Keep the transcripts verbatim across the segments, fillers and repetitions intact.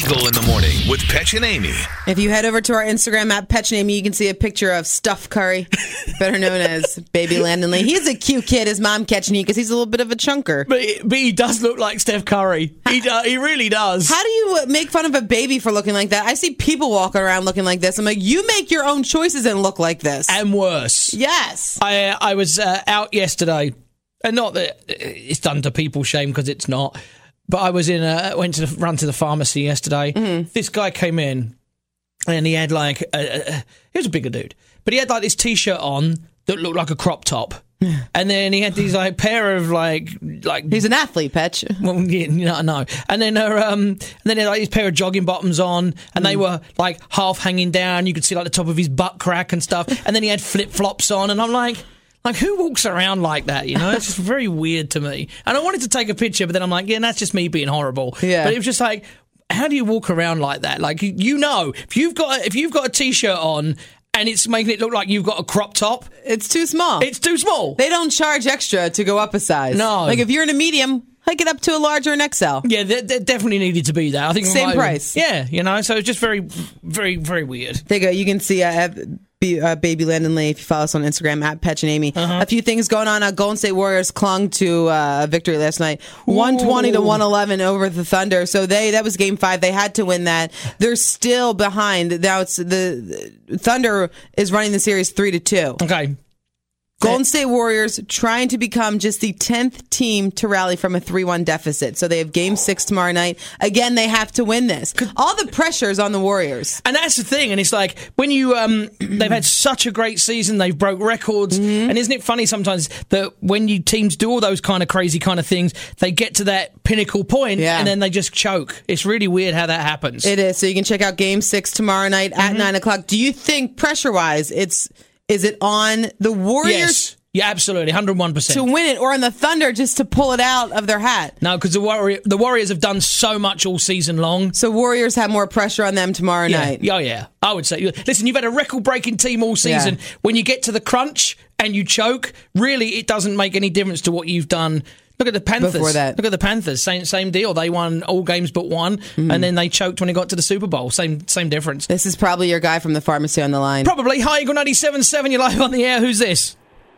Eagle in the Morning with Petch and Amy. If you head over to our Instagram at Petch and Amy, you can see a picture of Steph Curry, better known as Baby Landon Lee. He's a cute kid. His mom catching you because he's a little bit of a chunker. But, but he does look like Steph Curry. He do, he really does. How do you make fun of a baby for looking like that? I see people walking around looking like this. I'm like, you make your own choices and look like this. And worse. Yes. I uh, I was uh, out yesterday, and not that it's done to people's shame because it's not. But I was in a went to the, run to the pharmacy yesterday. Mm-hmm. This guy came in, and he had like a, a, he was a bigger dude, but he had like this t-shirt on that looked like a crop top, and then he had these like pair of like like he's an athlete, Petch. Well, yeah, you know, no, and then uh, um, and then he had like these pair of jogging bottoms on, and mm. they were like half hanging down. You could see like the top of his butt crack and stuff, and then he had flip flops on, and I'm like. Like, who walks around like that, you know? It's just very weird to me. And I wanted to take a picture, but then I'm like, yeah, that's just me being horrible. Yeah. But it was just like, how do you walk around like that? Like, you know, if you've got if you've got a T-shirt on and it's making it look like you've got a crop top... It's too small. It's too small. They don't charge extra to go up a size. No. Like, if you're in a medium... hike it up to a large or an X L. Yeah, there, there definitely needed to be that. I think same price. Yeah, you know, so it's just very, very, very weird. There you go. You can see uh, uh, Baby Landon Lee if you follow us on Instagram at Petch and Amy. Uh-huh. A few things going on. Uh, Golden State Warriors clung to uh, a victory last night, one twenty to one eleven over the Thunder. So they that was Game Five. They had to win that. They're still behind. Now it's the, the Thunder is running the series three to two. Okay. Golden State Warriors trying to become just the tenth team to rally from a three one deficit. So they have game six tomorrow night. Again, they have to win this. All the pressure is on the Warriors. And that's the thing. And it's like, when you, um, they've had such a great season, they've broke records. Mm-hmm. And isn't it funny sometimes that when you teams do all those kind of crazy kind of things, they get to that pinnacle point yeah. and then they just choke. It's really weird how that happens. It is. So you can check out game six tomorrow night at mm-hmm. nine o'clock. Do you think pressure-wise it's... Is it on the Warriors? Yes. Yeah, absolutely. one hundred one percent. To win it, or on the Thunder just to pull it out of their hat? No, because the, Warrior, the Warriors have done so much all season long. So Warriors have more pressure on them tomorrow yeah. night? Oh, yeah. I would say. Listen, you've had a record-breaking team all season. Yeah. When you get to the crunch and you choke, really it doesn't make any difference to what you've done. Look at the Panthers. Before that. Look at the Panthers. Same same deal. They won all games but one, mm. and then they choked when they got to the Super Bowl. Same same difference. This is probably your guy from the pharmacy on the line. Probably. Hi, Eagle ninety-seven point seven. You're live on the air. Who's this?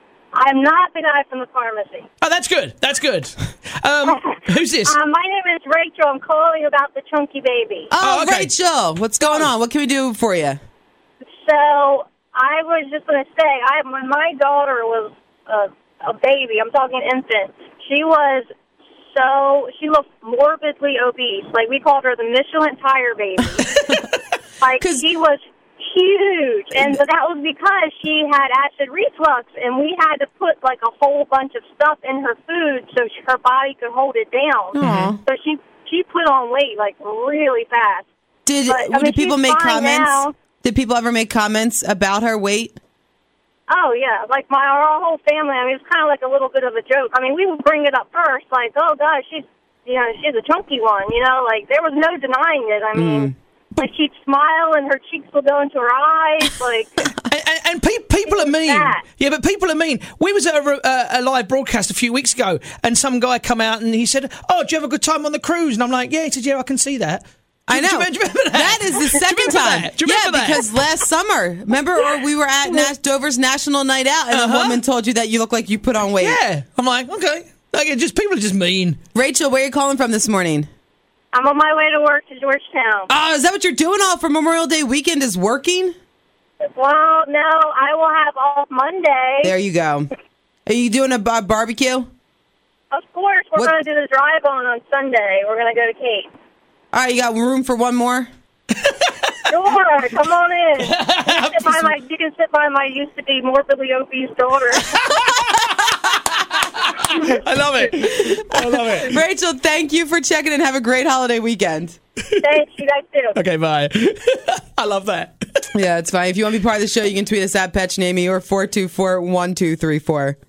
I'm not the guy from the pharmacy. Oh, that's good. That's good. Um, who's this? Uh, my name is Rachel. I'm calling about the chunky baby. Oh, oh okay. Rachel. What's going on? What can we do for you? So, I was just going to say, I, when my daughter was a, a baby, I'm talking infant, she was so, she looked morbidly obese. Like, we called her the Michelin tire baby. Like, she was huge. And but that was because she had acid reflux, and we had to put, like, a whole bunch of stuff in her food so she, her body could hold it down. Aww. So she she put on weight, like, really fast. Did, but, I mean, did people make comments? Now. Did people ever make comments about her weight? Oh, yeah. Like, my our whole family, I mean, it's kind of like a little bit of a joke. I mean, we would bring it up first, like, oh, gosh, she's, you know, she's a chunky one, you know? Like, there was no denying it. I mean, mm. like, she'd smile and her cheeks would go into her eyes, like... and and, and pe- people are mean. That. Yeah, but people are mean. We was at a, a, a live broadcast a few weeks ago, and some guy come out and he said, oh, did you have a good time on the cruise? And I'm like, yeah. He said, yeah, I can see that. I know. Do you, do you remember that? That is the second time. That? Do you remember yeah, that? because last summer, remember, or we were at Nas- Dover's National Night Out, and uh-huh. a woman told you that you look like you put on weight. Yeah. I'm like, okay. Like, just people are just mean. Rachel, where are you calling from this morning? I'm on my way to work to Georgetown. Oh, is that what you're doing all for Memorial Day weekend, is working? Well, no, I will have off Monday. There you go. Are you doing a bar- barbecue? Of course. We're going to do the drive-on on Sunday. We're going to go to Kate. All right, you got room for one more? Sure, come on in. You can, sit by my, you can sit by my used-to-be morbidly obese daughter. I love it. I love it. Rachel, thank you for checking in. Have a great holiday weekend. Thanks, you guys too. Okay, bye. I love that. Yeah, it's fine. If you want to be part of the show, you can tweet us at Petch and Amy or four two four, one two three four.